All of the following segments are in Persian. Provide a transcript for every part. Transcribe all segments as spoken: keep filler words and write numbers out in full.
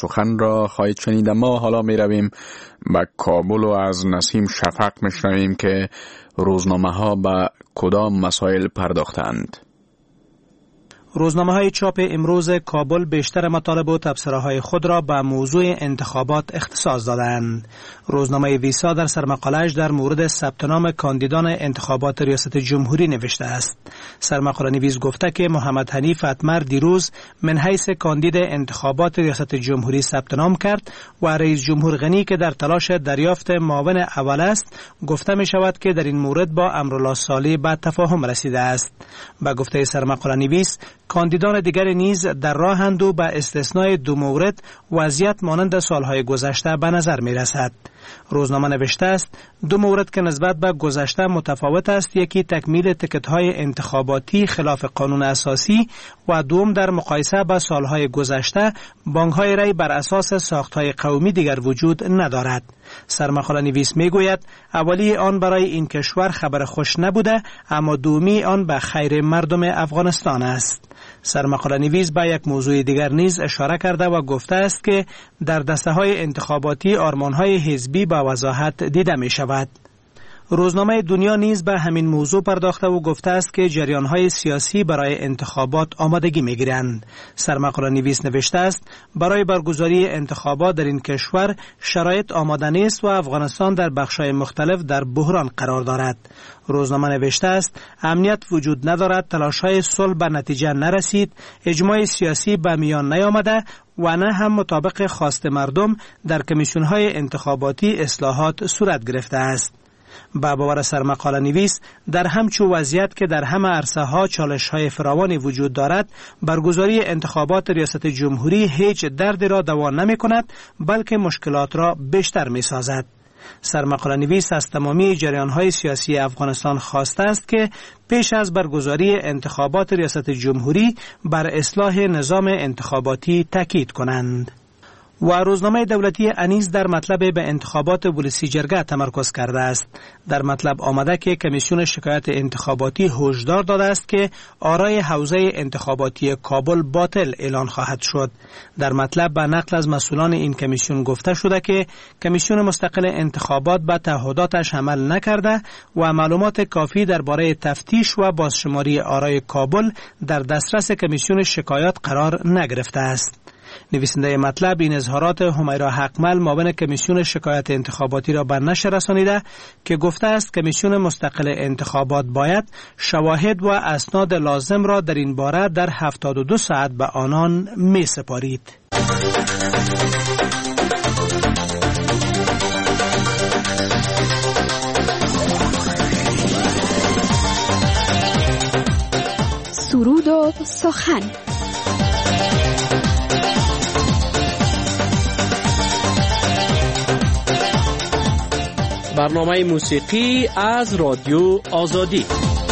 سخن را خواهید شنید. ما حالا می رویم به کابل و از نسیم شفق می شنویم که روزنامه ها به کدام مسائل پرداختند. روزنامه های چاپ امروز کابل بیشتر مطالب و تبصره های خود را به موضوع انتخابات اختصاص دادند. روزنامه ویسا در سرمقاله‌اش در مورد ثبت نام کاندیدان انتخابات ریاست جمهوری نوشته است. سرمقاله نویس گفته که محمد حنیف اتمر دیروز من حیث کاندید انتخابات ریاست جمهوری ثبت نام کرد و رئیس جمهور غنی که در تلاش دریافت معاون اول است، گفته می شود که در این مورد با امرالله صالح به تفاهم رسیده است. با گفته سرمقاله نویس، کاندیدان دیگر نیز در راهند و به استثنای دو مورد وضعیت مانند سالهای گذشته به نظر می رسد. روزنامه نوشته است دو مورد که نسبت به گذشته متفاوت است، یکی تکمیل تکت‌های انتخاباتی خلاف قانون اساسی و دوم در مقایسه با سالهای گذشته بانک‌های رای بر اساس ساخت‌های قومی دیگر وجود ندارد. سرمقاله نویس می گوید اولی آن برای این کشور خبر خوش نبوده، اما دومی آن به خیر مردم افغانستان است. سرمقاله نویس به یک موضوع دیگر نیز اشاره کرده و گفته است که در دسته‌های انتخاباتی آرمان‌های حزبی به وضاحت دیده می شود. روزنامه دنیا نیز به همین موضوع پرداخته و گفته است که جریان‌های سیاسی برای انتخابات آمادگی می‌گیرند. سرمقاله نویس نوشته است برای برگزاری انتخابات در این کشور شرایط آماده نیست و افغانستان در بخش‌های مختلف در بحران قرار دارد. روزنامه نوشته است امنیت وجود ندارد، تلاش‌های صلح به نتیجه نرسید، اجماع سیاسی به میان نیامده و نه هم مطابق خواست مردم در کمیسیون‌های انتخاباتی اصلاحات صورت گرفته است. با باور سرمقاله نویس در همچو وضعیت که در همه عرصه ها چالش های فراوانی وجود دارد، برگزاری انتخابات ریاست جمهوری هیچ دردی را دوا نمی کند بلکه مشکلات را بیشتر می سازد. سرمقاله نویس از تمامی جریان های سیاسی افغانستان خواسته است که پیش از برگزاری انتخابات ریاست جمهوری بر اصلاح نظام انتخاباتی تاکید کنند. و روزنامه دولتی انیس در مطلب به انتخابات ولسی جرگه تمرکز کرده است. در مطلب آمده که کمیسیون شکایت انتخاباتی هشدار داده است که آرای حوزه انتخاباتی کابل باطل اعلان خواهد شد. در مطلب به نقل از مسئولان این کمیسیون گفته شده که کمیسیون مستقل انتخابات به تعهداتش عمل نکرده و معلومات کافی درباره تفتیش و بازشماری آرای کابل در دسترس کمیسیون شکایات قرار نگرفته است. نویسنده مطلب این اظهارات همیرا حقمل معاون کمیسیون شکایت انتخاباتی را به نشر رسانیده که گفته است کمیسیون مستقل انتخابات باید شواهد و اسناد لازم را در این باره در هفتاد و دو ساعت به آنان می سپارید. سرود و سخن. برنامه موسیقی از رادیو آزادی.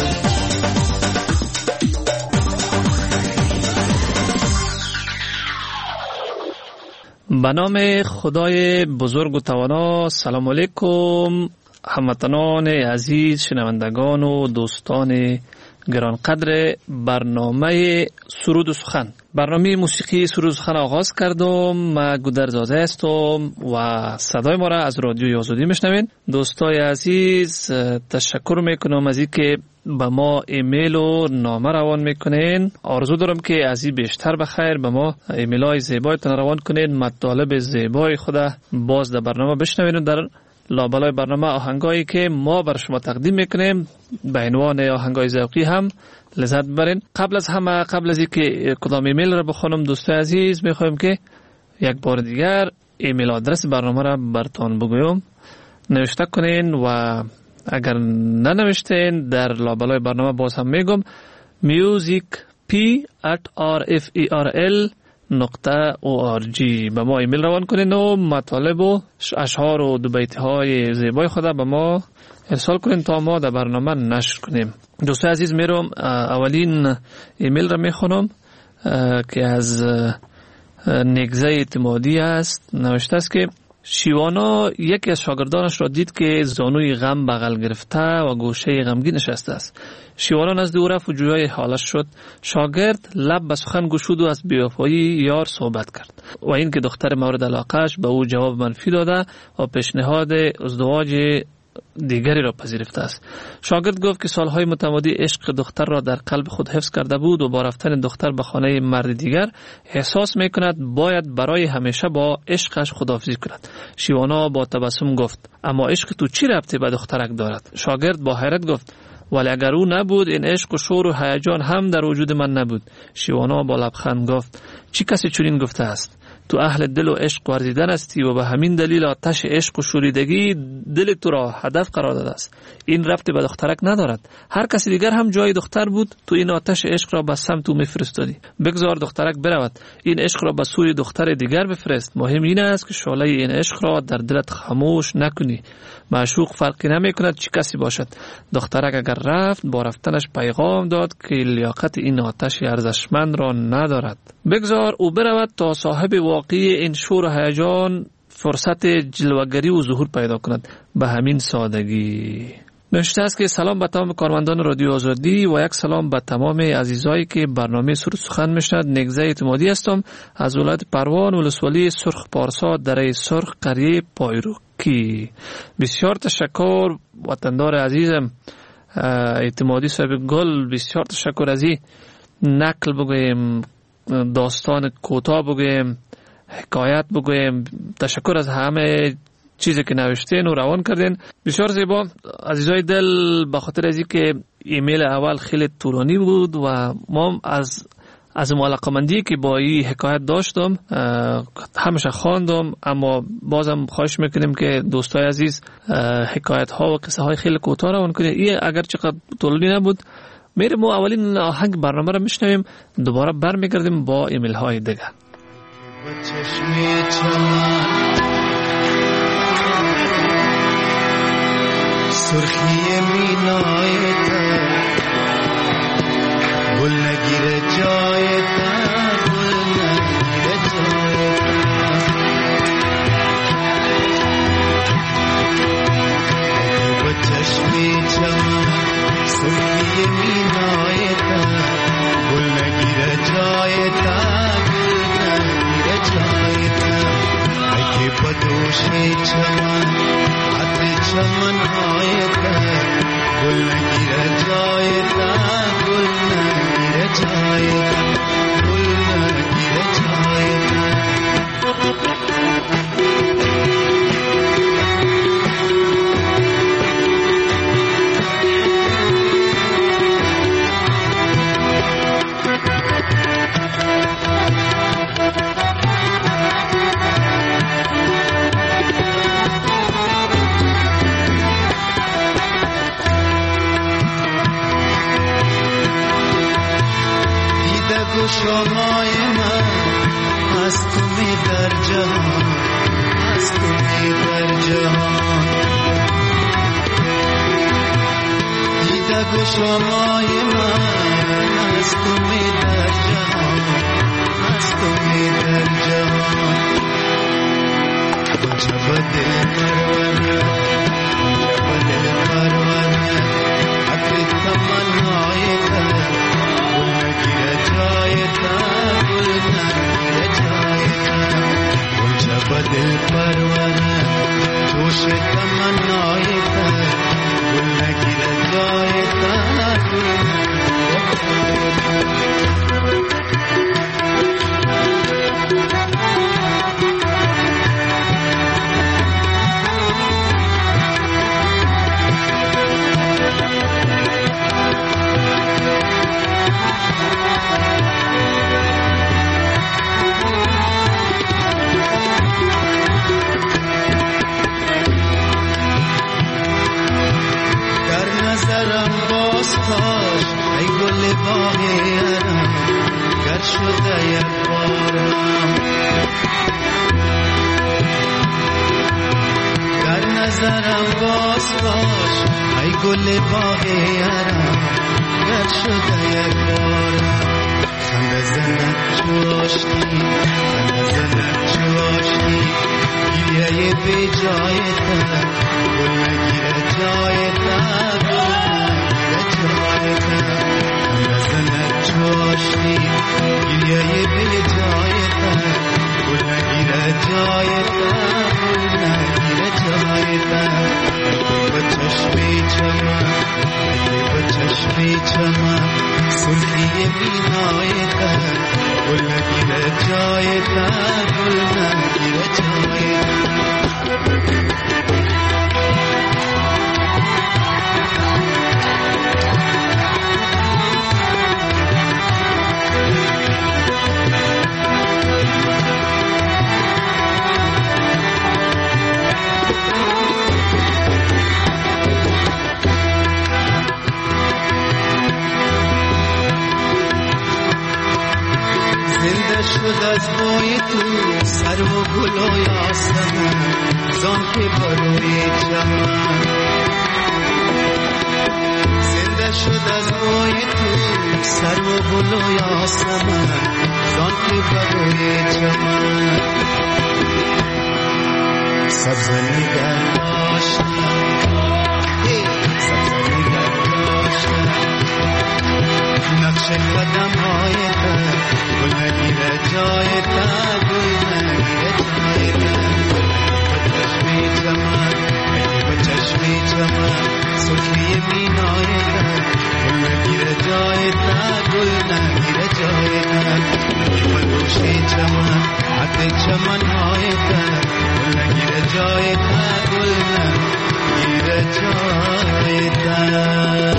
به نام خدای بزرگ و توانا. سلام علیکم هموطنان عزیز، شنوندگان و دوستان گرانقدر برنامه سرود و سخن. برنامه موسیقی سرود و سخن آغاز کردم. من گودرزاده هستم و صدای ما را از رادیوی آزادی میشنوین. دوستای عزیز، تشکر میکنم از اینکه به ما ایمیل و نامه روان میکنین. آرزو دارم که از این بیشتر بخیر به ما ایمیل های زیبایتان روان کنین، مطالب زیبای خود باز در برنامه بشنوین و در لابلای برنامه آهنگایی که ما بر شما تقدیم میکنیم به عنوان آهنگای ذوقی هم لذت ببرین. قبل از همه، قبل از اینکه کدام ایمیل را بخونم، دوستای عزیز میخوایم که یک بار دیگر ایمیل آدرس برنامه را براتون بگویم. نوشته کنین و اگر ننوشتین در لابلای برنامه باز هم میگم musicp at rferl نقطه او آر جی به ما ایمیل روان کنین و مطالب و اشعار و دو بیت های زیبای خود به ما ارسال کنین تا ما در برنامه نشر کنیم. دوستای عزیز، میرم اولین ایمیل را میخونم که از نگزه اعتمادی است. نوشته است که شیوانا یکی از شاگردانش را دید که زانوی غم بغل گرفته و گوشه غمگین نشسته است. شیوانا نزد او رفت و جویای حالش شد. شاگرد لب به سخن گشود و از بی‌وفایی یار صحبت کرد و این که دختر مورد علاقهش به او جواب منفی داده و پیشنهاد ازدواج دیگری را پذیرفته است. شاگرد گفت که سالهای متمادی عشق دختر را در قلب خود حفظ کرده بود و با رفتن دختر به خانه مرد دیگر احساس میکند باید برای همیشه با عشقش خداحافظی کند. شیوانا با تبسم گفت اما عشق تو چی ربطی به دخترک دارد؟ شاگرد با حیرت گفت ولی اگر او نبود این عشق و شور و هیجان هم در وجود من نبود. شیوانا با لبخند گفت چی کسی چنین گفته است؟ تو اهل دل و عشق ورزیدن استی و به همین دلیل آتش عشق و شوریدگی دل تو را هدف قرار داده است. این ربطی به دخترک ندارد. هر کسی دیگر هم جای دختر بود تو این آتش عشق را به سمت او میفرستادی. بگذار دخترک برود. این عشق را به سوی دختر دیگر بفرست. مهم این است که شعله این عشق را در دلت خاموش نکنی. معشوق فرقی نمی کند چی کسی باشد. دخترک اگر رفت با رفتنش پیغام داد که لیاقت این آتش ارزشمند را ندارد. بگذار او برود تا صاحب واقعی این شور و هیجان فرصت جلوگری و ظهور پیدا کند. به همین سادگی. نوشته است که سلام به تمام کارمندان رادیو آزادی و یک سلام به تمام عزیزایی که برنامه سرود سخن میشنوند. نگزه اعتمادی هستم از ولایت پروان ولسوالی سرخ پارسا دره سرخ قریه پایروکی. بسیار تشکر وطندار عزیزم اعتمادی صاحب گل. بسیار تشکر از این نقل بگویم، داستان کوتاه بگویم، حکایت بگویم. تشکر از همه چیزی که نوشتین و روان کردین. بسیار زیبا عزیزای دل. به خاطر از اینکه ایمیل اول خیلی طولانی بود و ما از از علاقه‌مندی که با این حکایت داشتم همیشه خواندم، اما بازم خواهش میکنیم که دوستای عزیز حکایت ها و قصه های خیلی کوتاه روان کنید. این اگر چقدر طولانی نبود میریم ما اولین آهنگ برنامه را میشنویم، دوباره برمیگردیم با ایمیل های دیگه. سرخی مینای تا گل نگیره جای تا گل نگیره جای تا با چشمی چمن سرخی مینای تا گل نگیره جای تا گل نگیره جای تا اگه با دوشی چمن چمن های تا گل نگیره جای تا گل نگیره جای تا گل نگیره جای تا شمای من از تو می در جهان، از تو می در جهان دیده گو شمای من از تو می در جهان، از تو می در جهان جب دل پرونه جب دل پرونه اکلی تمنای تا گل جای تا گل نگیره جای تا گل جب دل پرونه جوش تمنای تا گل نگیره جای تا گل نگیره ای گل باغیرم گر شده یک بارم در نظرم باز باش ای گل باغیرم گر شده یک بارم خنده زنت چوشتی خنده زنت چوشتی گیریه بی جایت گل نگیره جایت گل نگیره جایت نزند چاشنی گریه بی جایت گل نگیره جایت گل نگیره جایت با چشمی چمن با چشمی چمن سرخی بینایت گل نگیره جایت گل نگیره جایت شد از بوی تو سر و گل و یاسمن زان که بروی چمن زنده شد از بوی تو سر و گل و یاسمن زان که بروی چمن سبز نگر داشتن سبز نگر داشتن نقش قدم های در گل نگیره جایت گل نگیره جایت با چشمی چمن با چشمی چمن سرخی بینایت گل نگیره جایت گل نگیره جایت با گوشی چمن حد چمن هایت گل نگیره جایت گل نگیره جایت.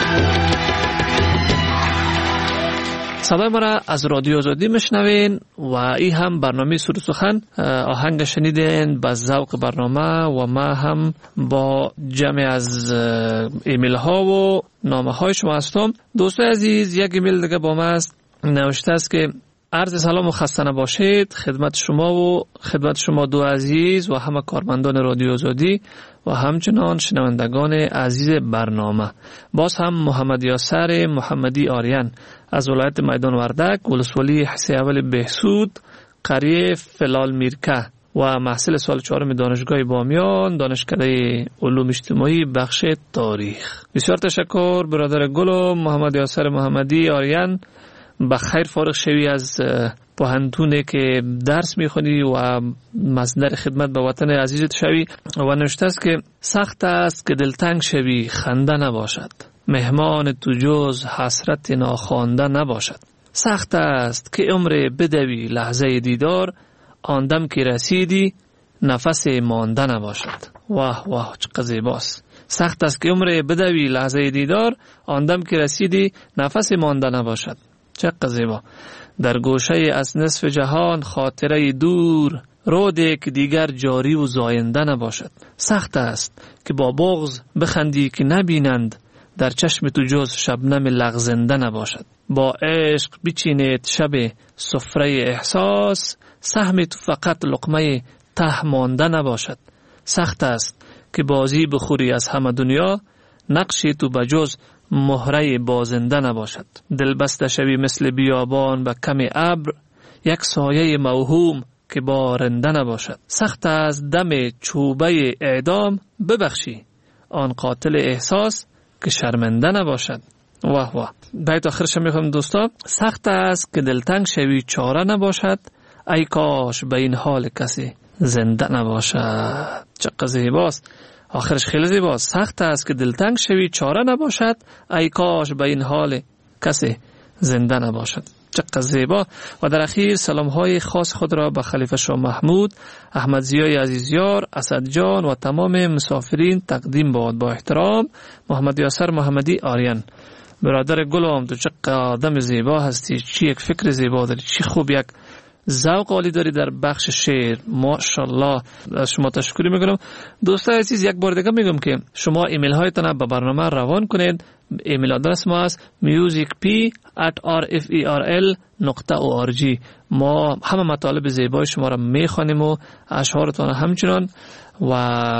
صدای ما را از رادیو آزادی میشنوین و این هم برنامه سرود سخن. آهنگ شنیدین با ذوق برنامه و ما هم با جمع از ایمیل ها و نامه های شما هستم. دوستای عزیز، یک ایمیل دیگه با ما است، نوشته است که عرض سلام و خسته نباشید خدمت شما و خدمت شما دو عزیز و همه کارمندان رادیو آزادی و همچنان شنوندگان عزیز برنامه. باز هم محمد یاسر محمدی آریان از ولایت میدان وردک، ولسوالی حسی اول بهسود، قریه فلال میرکه و محصل سال چهارم دانشگاه بامیان، دانشکده علوم اجتماعی بخش تاریخ. بسیار تشکر برادر گل محمد یاسر محمدی آریان. بخیر فارغ شوی از پوهنتونه که درس میخونی و مصدر خدمت به وطن عزیزت شوی. و نوشته است که سخت است که دلتنگ شوی خنده نباشد، مهمان تو جز حسرت ناخوانده نباشد. سخت است که عمر بدوی لحظه دیدار، آندم که رسیدی نفس مانده نباشد. واه واه چقدر زیباست. سخت است که عمر بدوی لحظه دیدار، آندم که رسیدی نفس مانده نباشد. چقدر زیبا. در گوشه از نصف جهان خاطره دور، روده که دیگر جاری و زاینده نباشد. سخت است که با بغض بخندی که نبینند، در چشم تو جز شبنم لغزنده نباشد. با عشق بچینید شب سفره احساس، سهم تو فقط لقمه ته مانده نباشد. سخت است که بازی بخوری از همه دنیا، نقشی تو بجز مهره بازنده نباشد. دل بسته شوی مثل بیابان به کم ابر، یک سایه موهوم که بارنده نباشد. سخت از دم چوبه اعدام ببخشی، آن قاتل احساس که شرمنده نباشد. واه واه. بیت آخرش میخوام دوستا. سخت است که دلتنگ شوی چاره نباشد، ای کاش به این حال کسی زنده نباشد. چقدر زیباست. آخرش خیلی زیباست. سخت است که دلتنگ شوی چاره نباشد، ای کاش به این حال کسی زنده نباشد. چقدر زیبا. و در اخیر سلام های خاص خود را به خلیفه شاه محمود، احمد ضیای عزیزیار، اسد جان و تمام مسافرین تقدیم باد. با احترام محمد یاسر محمدی آریان. برادر گلم، تو چقدر آدم زیبا هستی، چی یک فکر زیبا داری، چی خوب یک ذوق عالی داری در بخش شعر. ماشاءالله. از شما تشکر میکنم. دوستان عزیز، یک بار دیگه میگم که شما ایمیل هایتان به برنامه روان کنید. ایمیل آدرس ما است musicp at r f e r l dot org. ما همه مطالب زیبای شما را میخوانیم و اشعارتان همچنان، و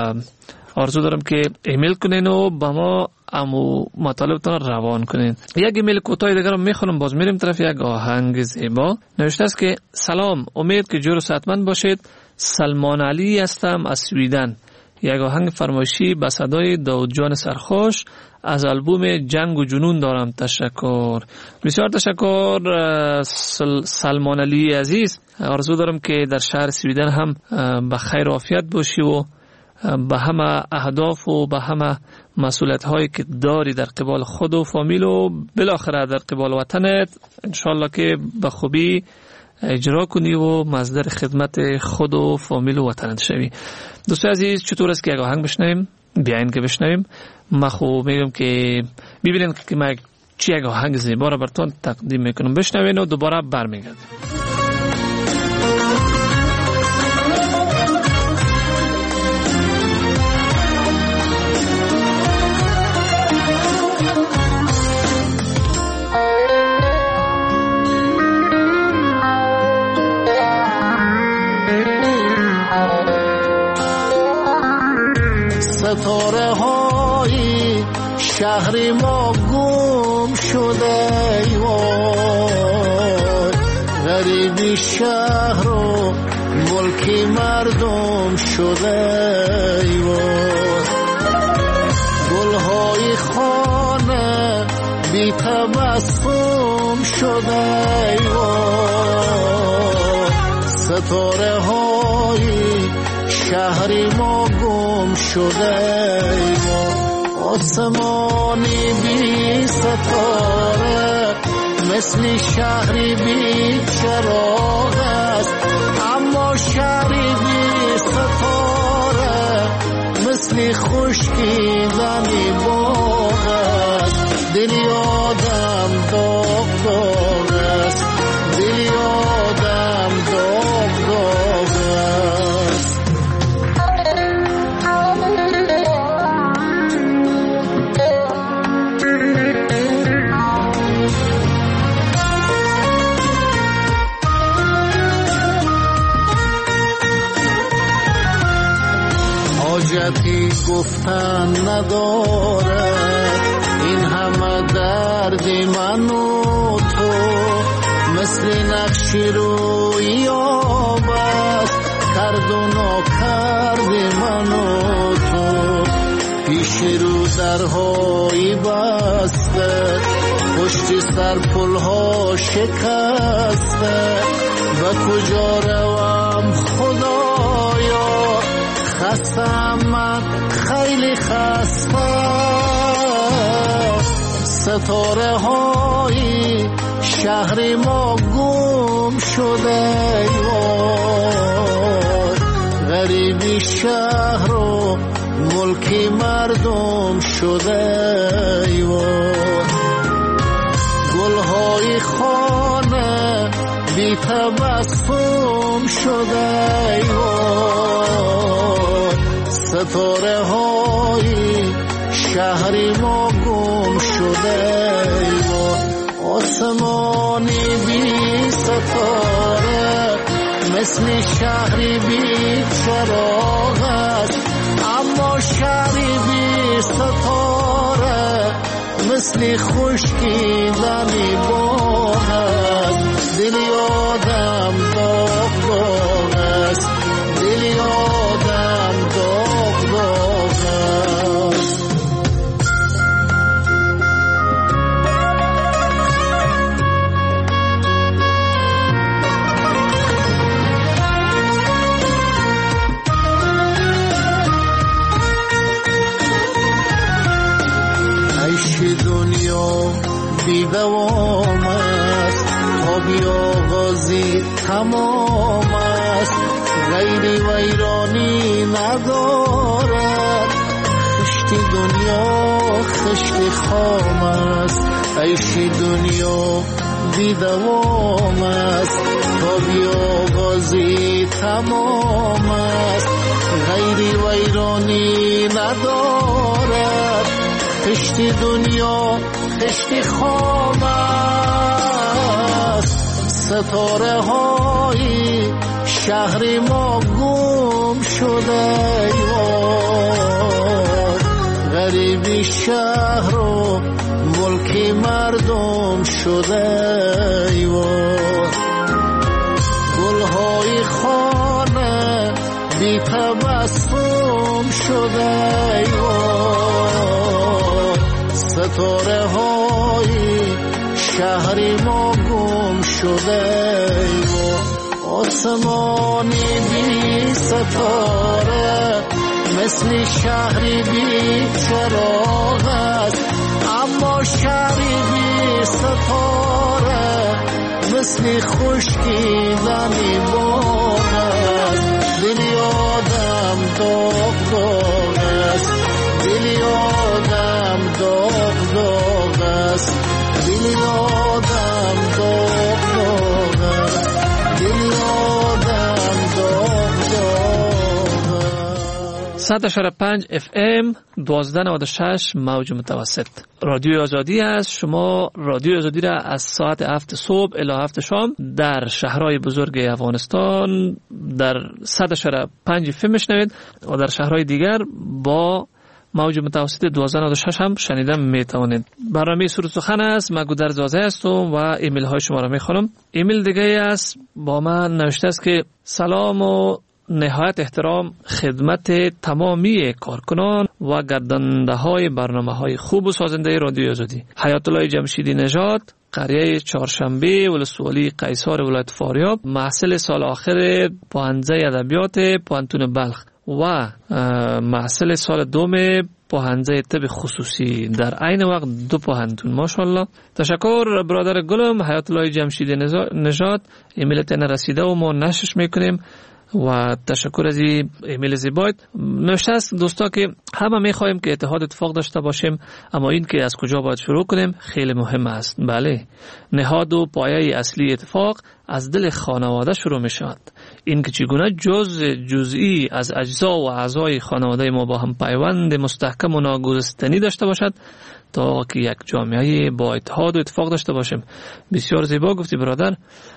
آرزو دارم که ایمیل کنین و با ما امو مطالبتان روان کنین. یک ایمیل کوتاه دیگر رو میخونم، باز میریم طرف یک آهنگ زیبا. نوشته است که سلام، امید که جور و صحتمند باشید. سلمان علی هستم از سویدن. یک آهنگ فرمایشی به صدای داود جان سرخوش از آلبوم جنگ و جنون دارم. تشکر، بسیار تشکر سل... سلمان علی عزیز. آرزو دارم که در شهر سویدن هم به خیر و عافیت باشی و به همه اهداف و به همه مسئولیت هایی که داری در قبال خود و فامیل و بالاخره در قبال وطنت انشالله که به خوبی اجرا کنی و مصدر خدمت خود و فامیل و وطنت شوی. دوستان عزیز، چطور است که یک آهنگ بشنویم؟ بیاین که بشنویم. من خو میگم که ببینید که من چی یک آهنگ زیبا را براتون تقدیم میکنم. بشنوین و دوباره برمیگردیم. ستاره های شهر ما گم شده ای وای، غریبی شهر و ملک مردم شده ای وای، گلهای خانه بی تبسم شده ای وای، ستاره های شهر ما گم شده ای وای، آسمانی بی ستاره مثل شهری بی چراغ است، اما شهری بی ستاره مثل خشکیدنی باغ است، دلی آدم داغ داغ است، دلی آدم داغ داغ است. حاجتی گفتن نداره این همه درد من و تو، مثل نقشی روی آب است کرد و ناکرد من و تو، پیش رو درهایی بسته پشت سر پلها شکسته، به کجا روم خدایا خستم من خیلی خسته، ستاره های شهر ما گم شده ای وای، غریبی شهر و ملک مردم شده ای وای، گلهای خانه بی تبسم شده ای وای، ستاره های شهر ما گم شده ای وای، آسمانی بی ستاره مثل شهری بی چراغ است، اما شهری بی ستاره مثل خشکیدنی باغ است، دلی آدم داغ داغ است، دلی آدم داغ داغ است. دنیا بی دوام است، تا بی آغازی تمام است، غیری ویرانی ندارد، خشتی دنیا خشتی خام است، عیشی دنیا بی دوام است، تا بی آغازی تمام است، غیری ویرانی ندارد، خشتی دنیا خشتی خام است، ستاره های شهر ما گم شده ای وای، غریبی شهر و ملک مردم شده ای وای، گلهای خانه بی تبسم شده ستاره های شهری ما گم شده آسمانی بی ستاره مثل شهری بی چراغ است اما شهری بی ستاره مثل خشکیدنی باغ است دلی آدم داغ داغ است دلی آدم داغ داغ است دلی آدم داغ داغ است دلی آدم داغ داغ است. صد و پنج اف ام دوازده نود و شش موج متوسط رادیو آزادی است. شما رادیو آزادی را از ساعت هفت صبح الی هفت شام در شهرهای بزرگ افغانستان در صد و پنج اف ام میشنوید و در شهرهای دیگر با موج متوسط دوازده نود و شش هم شنیدن میتوانید. برنامه سرود سخن است. من گودرز زازه هستم و ایمیل های شما را میخوانم. ایمیل دیگه است با من نوشته است که سلام و نهایت احترام خدمت تمامی کارکنان و گردنده های برنامه های خوب و سازنده رادیو آزادی. حیات الله جمشیدی نژاد، قریه چهارشنبه، ولسوالی قیصر ولایت فاریاب، محصل سال آخر پوهنځی ادبیات پوهنتون بلخ و محصل سال دوم پوهنځی طب خصوصی در عین وقت دو پوهنتون. ماشاءالله. تشکر برادر گلم حیات الله جمشیدی نژاد. ایمیلت نرسیده و ما نشرش میکنیم و تشکر از این ایمیل زیبایت. نوشته است دوستا که همه میخوایم که اتحاد اتفاق داشته باشیم اما این که از کجا باید شروع کنیم خیلی مهم است. بله، نهاد و پایه اصلی اتفاق از دل خانواده شروع می شود. این که چگونه جز جزئی از اجزا و اعضای خانواده ما با هم پیوند مستحکم و ناگسستنی داشته باشد تا که یک جامعه با اتحاد و اتفاق داشته باشیم. بسیار زیبا گفتی برادر.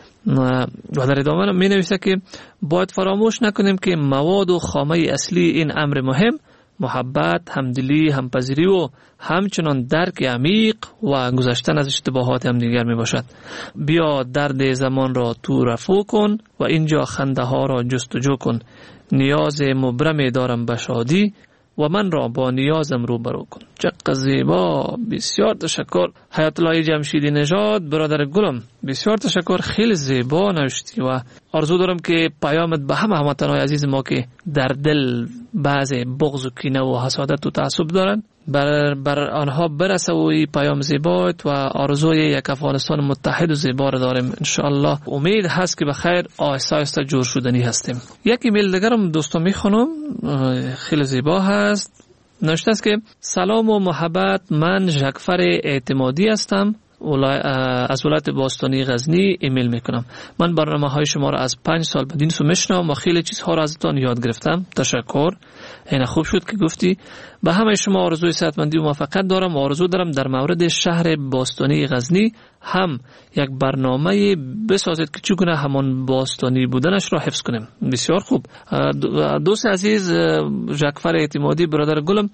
و در ادامه می نویسه که باید فراموش نکنیم که مواد و خامه اصلی این امر مهم محبت، همدلی، همپذیری و همچنان درک عمیق و گذشتن از اشتباهات هم دیگر می باشد. بیا درد زمان را تو رفو کن و اینجا خنده ها را جستجو کن. نیاز مبرم دارم به شادی و من را با نیازم روبرو کن. چقدر زیبا. بسیار تشکر حیات الله جمشیدی نژاد برادر گلم. بسیار تشکر. خیلی زیبا نوشتی و آرزو دارم که پیامت به همه هموطنان عزیز ما که در دل بعض بغض و کینه و حسادت و تعصب دارن بر, بر آنها برسه و این پیام زیبایت و آرزوی یک افغانستان متحد و زیبا را داریم انشاءالله. امید هست که به خیر آهسته آهسته جور شدنی هستیم. یک ایمیل دیگرم دوستان میخونم خیلی زیبا هست. نوشته است که سلام و محبت، من ژکفر اعتمادی هستم از ولایت باستانی غزنی ایمیل میکنم. من برنامه های شما را از پنج سال بدین سو میشنوم و خیلی چیزها را ازتان یاد گرفتم. تشکر. این خوب شد که گفتی. به همه شما آرزوی صحتمندی و موفقیت دارم و آرزو دارم در مورد شهر باستانی غزنی هم یک برنامه بسازید که چگونه همان باستانی بودنش را حفظ کنیم. بسیار خوب. دوست عزیز ژکفر اعتمادی برادر گلم،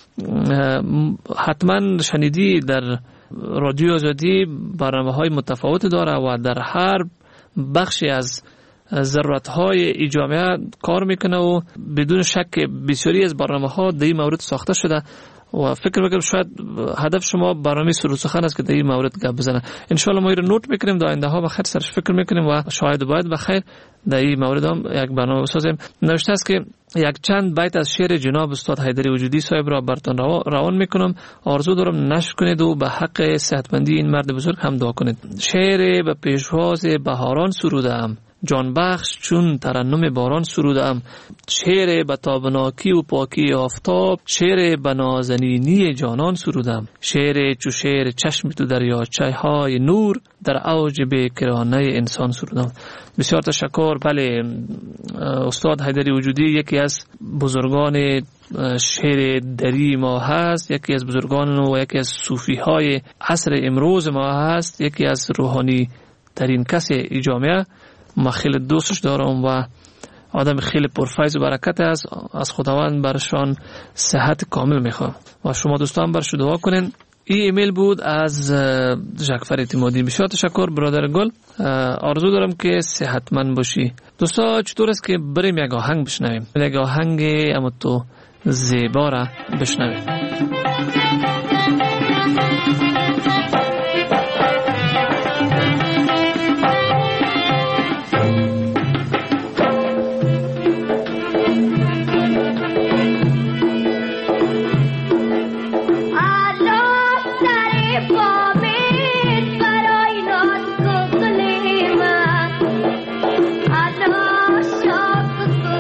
حتما شنیدی در رادیو آزادی برنامه‌های متفاوت داره و در هر بخشی از ضرورت‌های ای جامعه کار میکنه و بدون شک بسیاری از برنامه‌ها در این مورد ساخته شده و فکر میکنم شاید هدف شما برنامه سرود سخن است که در این مورد گپ بزنه. ان شاء الله ما رو نوت میکنیم، در آینده ها بخیر سرش فکر میکنیم و شاید باید بخیر در این مورد هم یک برنامه بسازیم. نوشته است که یک چند بیت از شعر جناب استاد حیدری وجودی صاحب را براتون روان میکنم. آرزو دارم نشر کنید و به حق صحتمندی این مرد بزرگ هم دعا کنید. شعر به پیشواز بهاران سرودم، جان بخش چون ترنم باران سرودم. شعر به تابناکی و پاکی آفتاب، شعر به نازنینی جانان سرودم. شعر چو شعر چشم تو دریاچه های نور، در اوج بیکرانه انسان سرودم. بسیار تشکر. بله، استاد حیدری وجودی یکی از بزرگان شعر دری ما هست، یکی از بزرگان و یکی از صوفی های عصر امروز ما هست، یکی از روحانی ترین کس ای جامعه. ما خیلی دوستش دارم و آدم خیلی پرفیض و برکت است. از خداوند برشان صحت کامل میخوام و شما دوستان برش دعا کنین. این ایمیل بود از جعفر اعتمادی. بسیار تشکر برادر گل. آرزو دارم که صحتمند باشی. دوستا چطور است که بریم یک آهنگ بشنویم، یک آهنگ اما تو زیبا را بشنویم.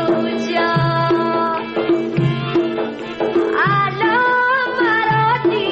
Hello, Maroti.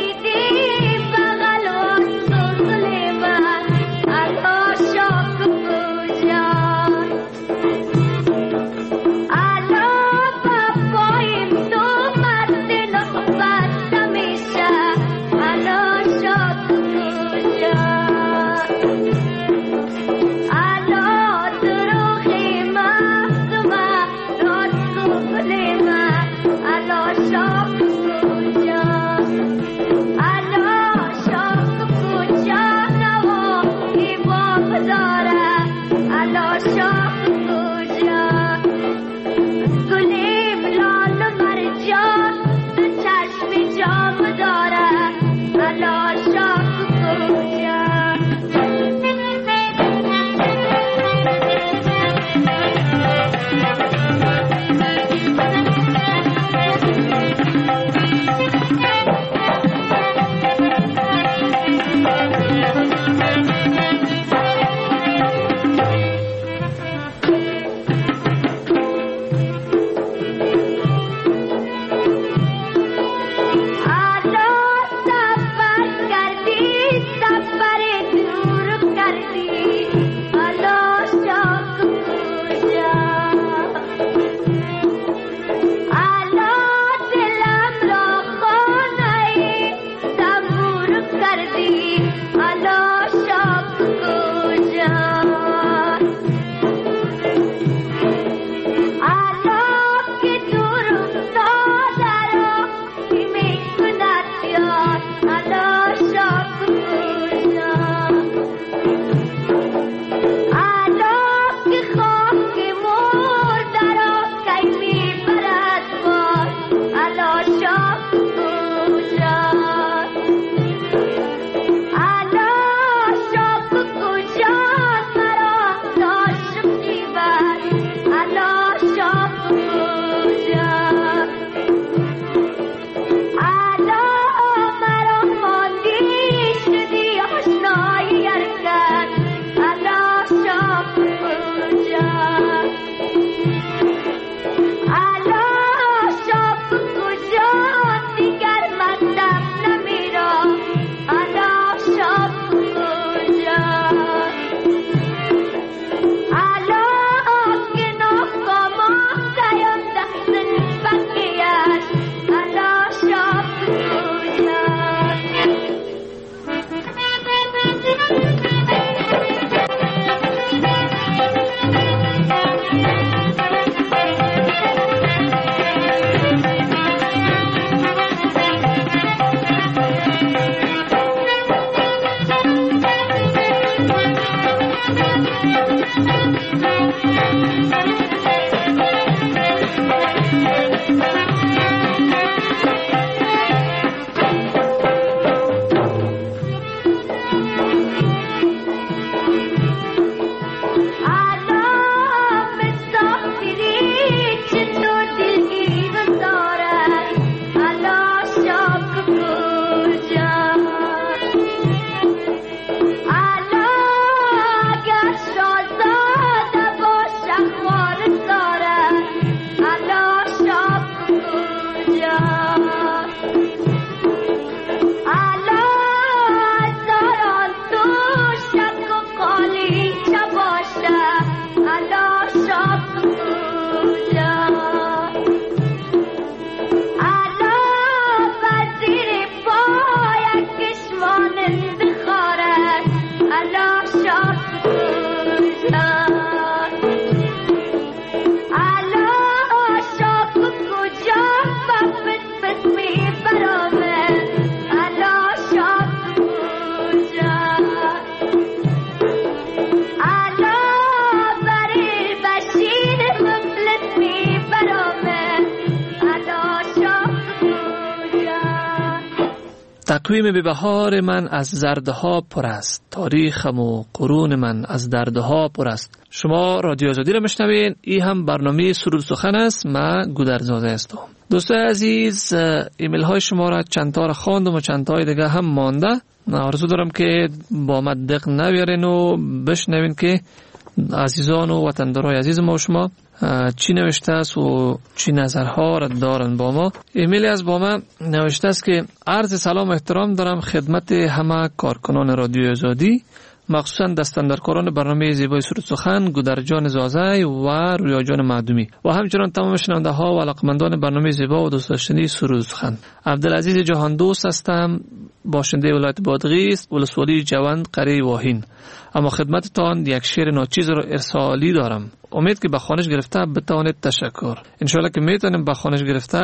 تقویم به بهار من از زردها پر است، تاریخم و قرون من از دردها پر است. شما رادیو آزادی را میشنوین. این هم برنامه سرود سخن است. من گودرزاده هستم. دوستان عزیز، ایمیل های شما را چند تا را خواندم و چند تای دیگه هم مانده. آرزو دارم که با من دق نبیارین و بشنوین که عزیزان و وطندارای عزیز ما و شما چی نوشته است و چی نظرها را دارن با ما. ایمیلی از با ما نوشته است که عرض سلام و احترام دارم خدمت همه کارکنان رادیو آزادی، مخصوصا دستاندرکاران برنامه زیبای سرود سخن گودرجان زازای و رویا جان معدومی و همچنان تمام شنونده ها و علاقمندان برنامه زیبا و دوست داشتنی سرود سخن. عبدالعزیز جهان دوست هستم، باشنده ولایت بادغیس، ولسوالی جوند، قریه واهین. اما خدمتتان یک شعر ناچیز را ارسالی دارم. امید که به خوانش گرفته بتوانید تشکر. انشالله که میتونیم به خوانش گرفته.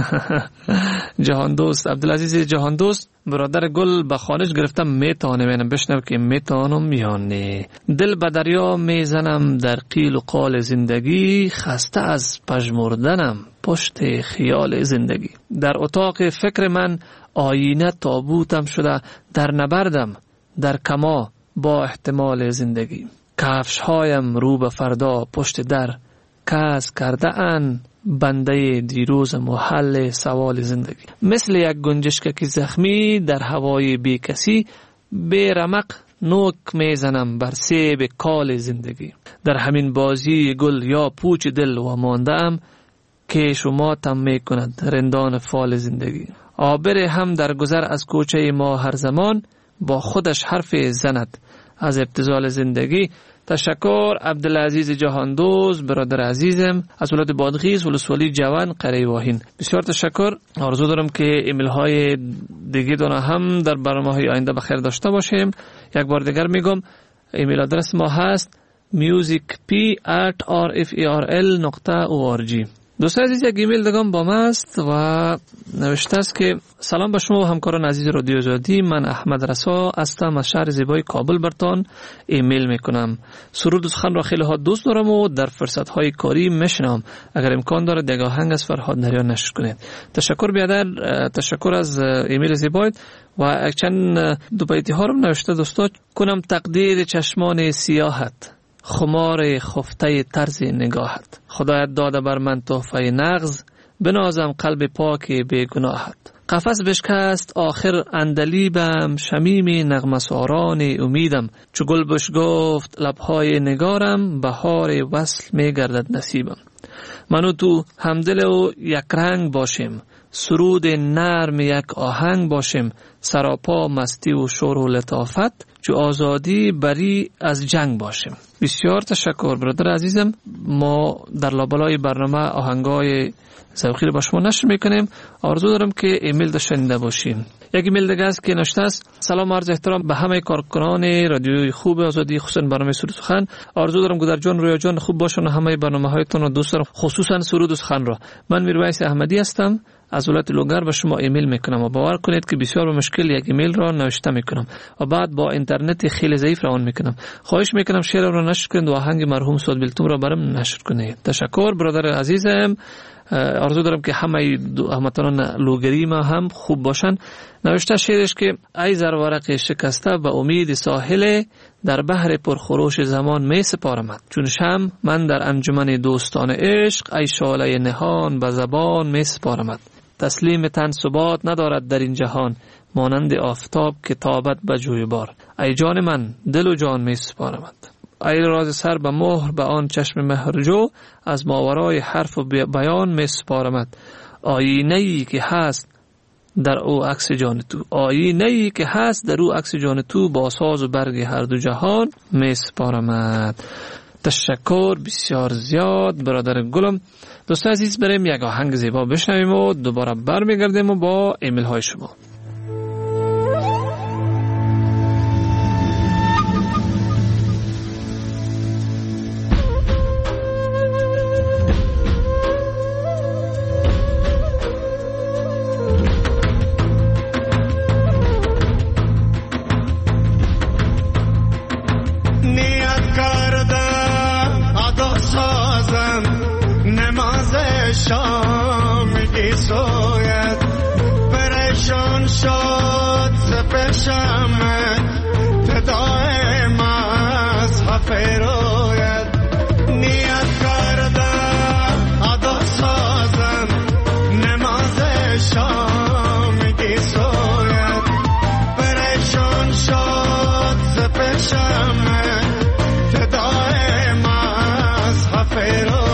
جهان دوست عبدالعزیز جهان دوست برادر گل به خوانش گرفته میتونه. منم بشنو که میتونم یا نه. دل به دریا میزنم در قیل و قال زندگی، خسته از پژمردنم پشت خیال زندگی. در اتاق فکر من آینه تابوتم شده، در نبردم در کما با احتمال زندگی. کفش هایم رو به فردا پشت در، کس کرده ان بنده دیروز محل سوال زندگی. مثل یک گنجشک زخمی در هوای بی کسی، بی رمق نوک میزنم بر سیب کال زندگی. در همین بازی گل یا پوچ دل و ماندم، که شما تم می کند رندان فال زندگی. آبر هم در گذر از کوچه ما هر زمان، با خودش حرف زند از ابتذال زندگی. تشکر عبدالعزیز جهاندوز برادر عزیزم از ولایت بادغیس، ولسوالی جوان، قریه واهین. بسیار تشکر. آرزو دارم که ایمیل های دیگه دونه هم در برنامه های آینده بخیر داشته باشیم. یک بار دیگر میگم ایمیل آدرس ما هست musicp at r f e r l dot org. دوستان عزیز، یک ایمیل دگم با ما است و نوشته است که سلام به شما و همکاران عزیز رادیو آزادی. من احمد رسا هستم از شهر زیبای کابل برتان ایمیل میکنم. سرود سخن را خیلی ها دوست دارم و در فرصت های کاری میشنم. اگر امکان داره یک آهنگ از فرهاد نریان نشر کنید. تشکر بیادر. تشکر از ایمیل زیبایت و چند دو بیتی ها رو نوشته. دوستا کنم تقدیر چشمان سیاحت، خمار خفته طرز نگاهت. خدایت داده بر من تحفه نغز، بنازم قلب پاک بی گناهت. قفس بشکست آخر اندلیبم، شمیم نغمه ساران امیدم. چو گل بش گفت لبهای نگارم، بهار وصل می گردد نصیبم. منو تو همدل و یک رنگ باشیم، سرود نرم یک آهنگ باشیم. سراپا مستی و شور و لطافت، چو آزادی بری از جنگ باشیم. بسیار تشکر برادر عزیزم. ما در لابلای برنامه آهنگای ذوقی رو با شما نشر میکنیم. آرزو دارم که ایمیل داشته باشیم. یک ایمیل دیگه است که نوشته است: سلام عرض احترام به همه کارکنان رادیوی خوب آزادی، خصوصا برنامه سرود سخن. آرزو دارم گودر جان، رویا جان خوب باشن و همه برنامه‌هایتون رو دوست دارم، خصوصا سرود سخن را. من میرویس احمدی هستم از ولایت لوگر به شما ایمیل میکنم و باور کنید که بسیار به مشکل یک ایمیل را نوشته میکنم و بعد با اینترنت خیلی ضعیف روان میکنم. خواهش میکنم شعر را نشر کنید و آهنگ مرحوم سعد بیلتوم را برام نشر کنید. تشکر برادر عزیزم. آرزو دارم که همه هموطنان لوگری ما هم خوب باشن. نوشته شعرش که ای زرورق شکسته به امید ساحل، در بحر پرخروش زمان می سپارمت. چون شم من در انجمن دوستان عشق، ای شعله نهان به زبان می سپارمت. تسلیم تن ثبات ندارد در این جهان، مانند آفتاب که تابد به جویبار. ای جان من دل و جان می سپارمت. ای راز سر به مهر به آن چشم مهرجو، از ماورای حرف و بیان می سپارمت. آینه‌ای که هست در او عکس جان تو، آینه‌ای که هست در او عکس جان تو، با ساز و برگ هر دو جهان می سپارمت. تشکر بسیار زیاد برادر گلم. دوستان عزیز، بریم یک آهنگ زیبا بشنویم و دوباره برمیگردیم و با ایمیل های شما. شام کی سویت پریشان شد پیشم فدای مذهب رویت نیت کردم ادا سازم نماز شام گی سویت پریشان شد ز پیشم فدای مذهب رویت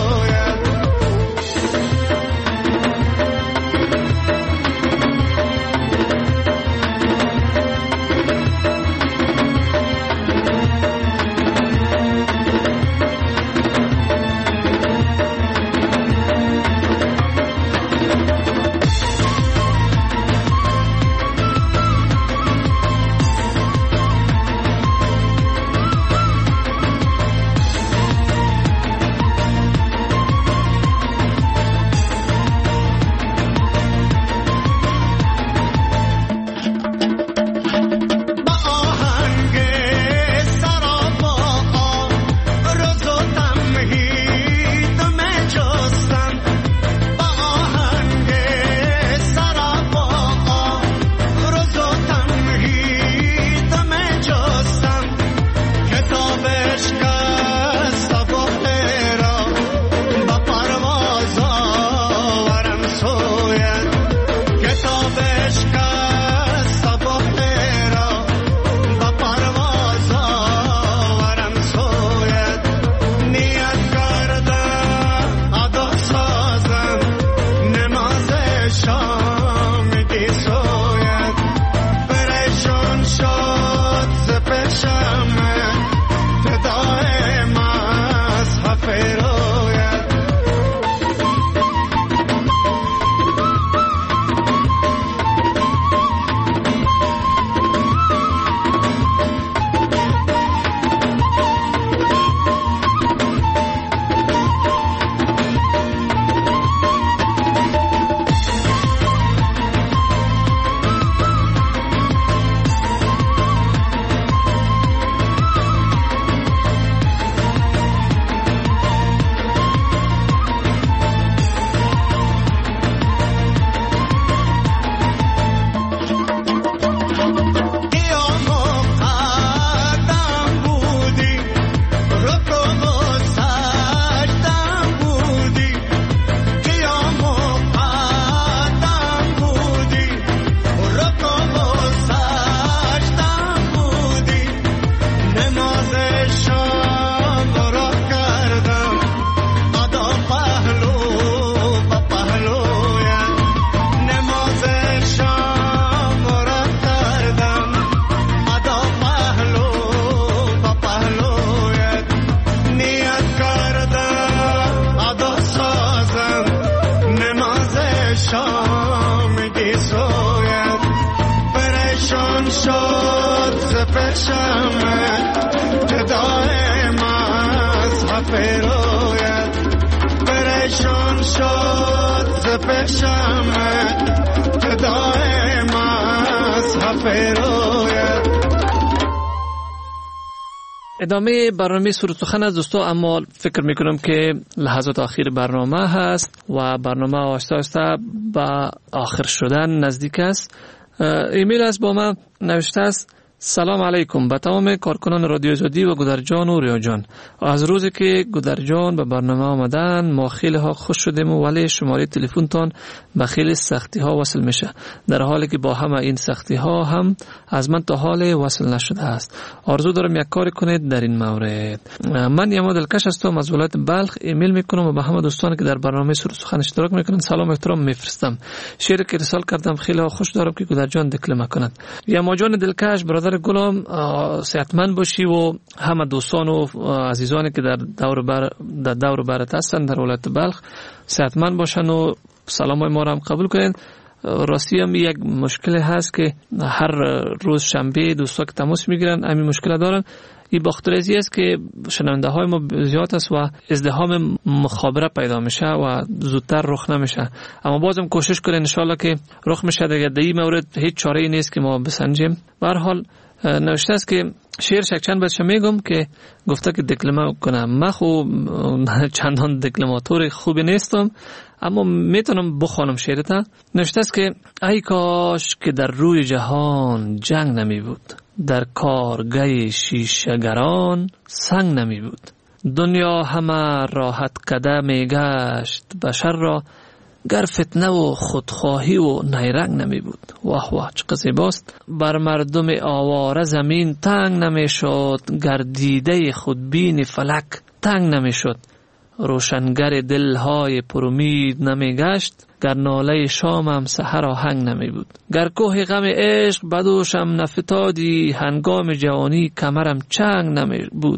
ادامه برنامه سرود سخن از دوستا، اما فکر میکنم که لحظات آخر برنامه هست و برنامه آهسته آهسته به آخر شدن نزدیک است. ایمیل از با من نوشته است: سلام علیکم به تمام کارکنان رادیو آزادی و گودرجان و ریاجان. از روزی که گودرجان به برنامه آمدن ما خیلی ها خوش شدیم، ولی شماره تلفن تان به خیلی سختی ها وصل میشه، در حالی که با همه این سختی ها هم از من تا حال وصل نشده است. آرزو دارم یک کاری کنید در این مورد. من یما دلکش هستم از ولایت بلخ. ایمیل میکنم و به همه دوستانی که در برنامه سرود سخن اشتراک میکنن سلام و احترام میفرستم. شعری که ارسال کردم خیلی ها خوش دارم که گودرجان دکلمه کند. یما جان دلکش، برادر گلم، صحتمند باشی و همه دوستان و عزیزانی که در دور بر در دور برت هستند در ولایت بلخ صحتمند باشن و سلامای ما را هم قبول کنید. راستی هم یک مشکل هست که هر روز شنبه دوستا که تماس میگیرن همین مشکل دارن. این باخترزی است که شنونده های ما زیاد است و ازدحام مخابره پیدا میشه و زودتر رخ نمیشه، اما بازم کوشش کنید ان شاء الله که رخ میشه. دیگه در این مورد هیچ چاره ای نیست که ما بسنجیم. به هر حال نوشته است که شعر شک چند بچه میگم که گفته که دکلمه کنم. من خو چندان دکلماتور خوبی نیستم اما میتونم بخوانم شعرتا. نوشته است که ای کاش که در روی جهان جنگ نمی بود، در کارگاه شیشه‌گران سنگ نمی بود. دنیا همه راحت کده می گشت بشر را، گر فتنه و خودخواهی و نیرنگ نمی بود. واه واه چه زیباست. بر مردم آواره زمین تنگ نمی شد، گر دیده خودبین فلک تنگ نمی شد. روشنگر دلهای پرامید نمی گشت، گر ناله شامم سحر آهنگ نمی بود. گر کوه غم عشق بدوشم نفتادی، هنگام جوانی کمرم چنگ نمی بود.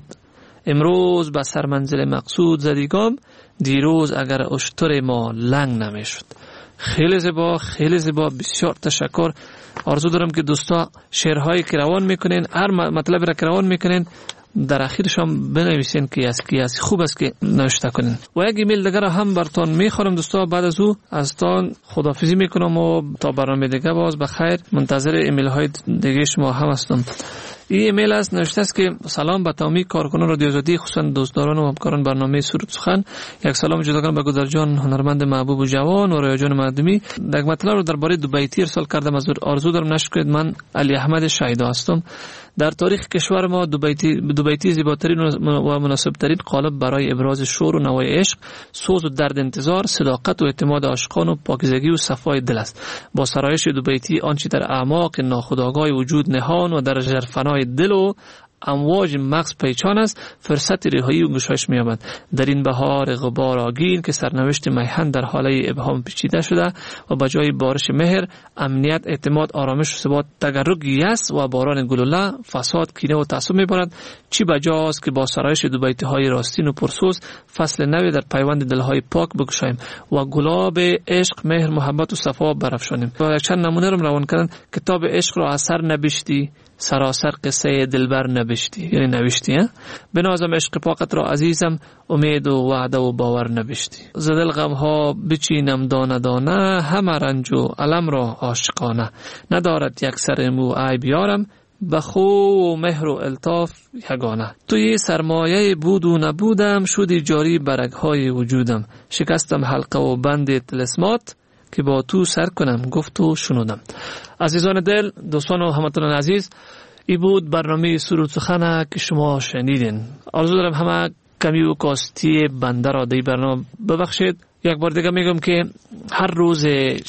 امروز به سر منزل مقصود زدیگام، دیروز اگر اشتر ما لنگ نمی شد. خیلی زیبا، خیلی زیبا، بسیار تشکر. آرزو دارم که دوستا شعرهایی که روان میکنین، هر مطلب را که روان میکنین در اخیرش هم بنویسین که از کی از خوب است که نوشته کنین. و یک ایمیل دیگر هم براتون میخورم دوستا. بعد از او از تان خداحافظی میکنم و تا برنامه دیگه باز بخیر منتظر ایمیل های دیگه شما هم هستم. این ایمیل است، نوشته است که سلام به تمامی کارکنان رادیو آزادی، خصوصا دوستداران و همکاران برنامه سرود سخن. یک سلام جداگانه به گودر جان هنرمند محبوب و جوان و رویا جان مردمی. یک مطلب رو درباره دبیتی ارسال کردم، از آرزو دارم نشر کنید. من علی احمد شایدا هستم. در تاریخ کشور ما دبیتی دبیتی زیباترین و مناسبترین قالب برای ابراز شور و نوای عشق، سوز و درد انتظار، صداقت و اعتماد عاشقان و پاکیزگی و صفای دل است. با سرایش دبیتی آنچه در اعماق ناخودآگاه وجود نهان و در ژرفنای دل و امواج مغز پیچان است، فرصت رهایی و گشایش می‌یابد. در این بهار غبار آگین که سرنوشت میهن در حاله ابهام پیچیده شده و به جای بارش مهر، امنیت، اعتماد، آرامش و ثبات، تگرگ یأس و باران گلوله، فساد، کینه و تعصب می‌بارد. چی بجاست که با سرایش دو بیت‌های راستین و پرسوز فصل نوی در پیوند دل‌های پاک بگشاییم و گلاب عشق، مهر، محبت و صفا برافشانیم. و چند نمونه رو روان کردن. کتاب عشق را اثر نبشتی، سراسر قصه دلبر نبشتی، یعنی نوشتی. بنازم عشق پاکت را عزیزم، امید و وعده و باور نبشتی. زدل غم ها بچینم دانه دانه، همه رنج و علم را عاشقانه. ندارد یک سر مو عیب یارم، بخو و مهر و الطاف یگانه. توی سرمایه بود و نبودم، شدی جاری برگهای وجودم. شکستم حلقه و بند طلسمات، که با تو سر کنم گفت و شنودم. عزیزان دل، دوستان و هموطنان عزیز، ای بود برنامه سرود سخن که شما شنیدین. آرزو دارم همه کمی و کاستی بنده را در برنامه ببخشید. یک بار دیگه میگم که هر روز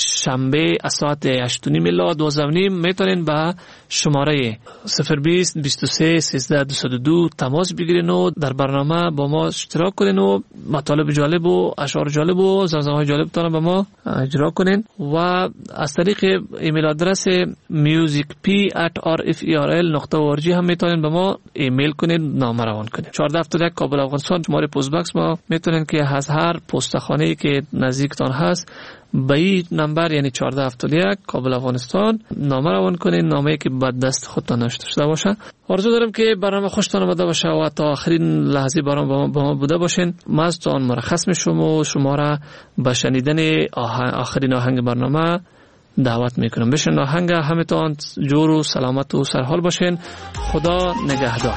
شنبه از ساعت هشت و نیم الی دوازده و نیم میتونین به شماره صفر بیست بیست و سه سیزده دویست و دو تماس بگیرین و در برنامه با ما اشتراک کنین و مطالب جالب و اشعار جالب و زمزمه‌های جالب تان با ما اجرا کنین. و از طریق ایمیل آدرس musicp at r f e r l dot org هم میتونین به ما ایمیل کنین، نامه روان کنین. چهارده هفتاد و یک کابل افغانستان شماره پست باکس ما میتونین که از هر پستخانه‌ای که نزدیکتان هست به این نمبر یعنی چهارده هفتاد و یک کابل افغانستان نامه روان کنین، نامه‌ای که به دست خودتان نوشته شده باشه. آرزو دارم که برنامه خوشتان آمده باشه و تا آخرین لحظه برنامه با ما بوده باشین. ما از تان مرخص میشم و شما را به شنیدن آخرین آهنگ برنامه دعوت میکنم. بشین آهنگ، همه تان جور و سلامت و سرحال باشین. خدا نگهدار.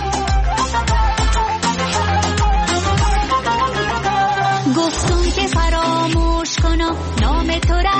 گفتم که فراموش کنم نام تو را،